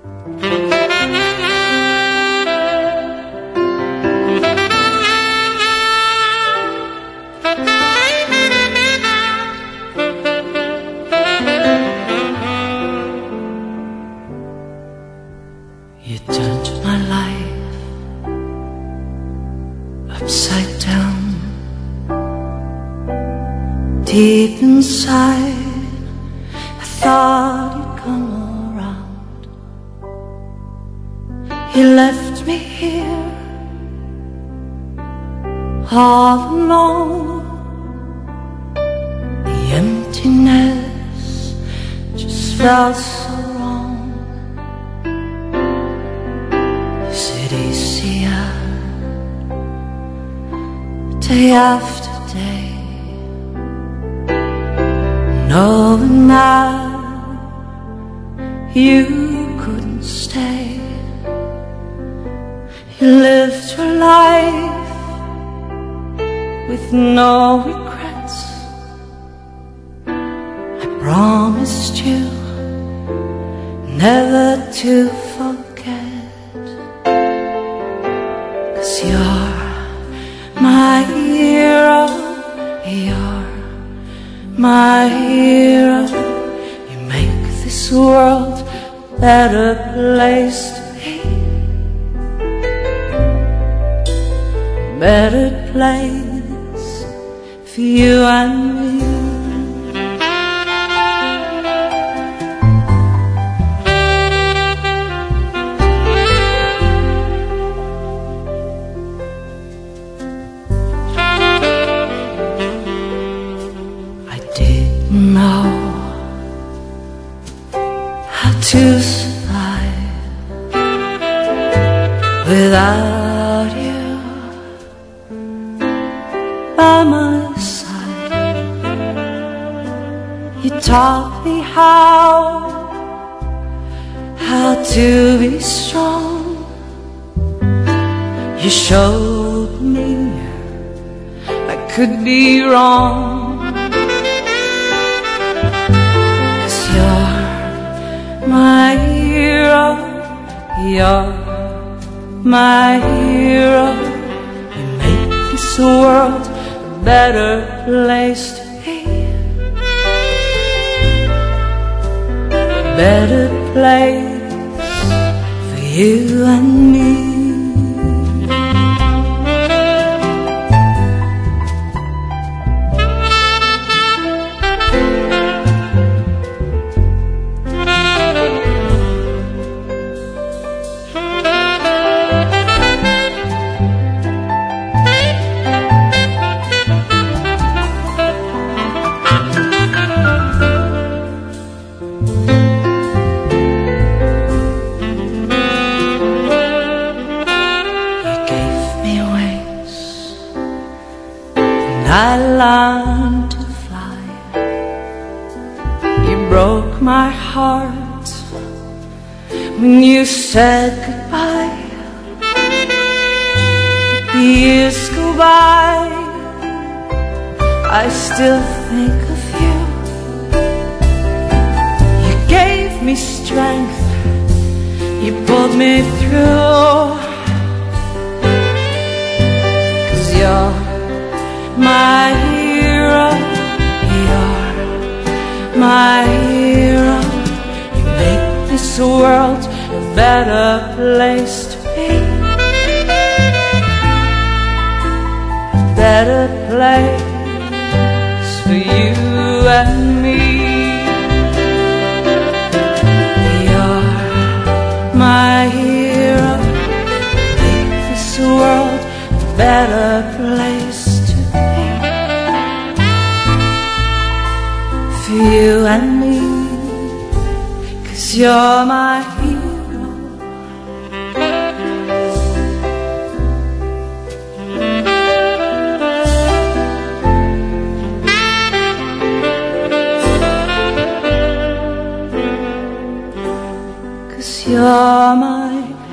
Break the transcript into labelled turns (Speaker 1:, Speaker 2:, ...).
Speaker 1: You turned my life upside down. Deep inside, I thought you'd come around. You left me here all alone. The emptiness just felt so wrong. You sit easier day after day, knowing that you couldn't stay. You lived your life with no regrets. I promised you never to forget, 'cause you're my hero, you're my hero. You make this world a better place to be, a better place for you and me. Know how to survive without you by my side. You taught me how to be strong. You showed me I could be wrong. My hero, you're my hero. You make this world a better place to be, a better place for you and me. I learned to fly. You broke my heart when you said goodbye. Years go by, I still think of you. You gave me strength, you pulled me through. 'Cause you're my hero, you're my hero. You make this world a better place to be, a better place for you and me. You're my hero, make this world a better place for you and me, 'cause you're my hero. 'Cause you're my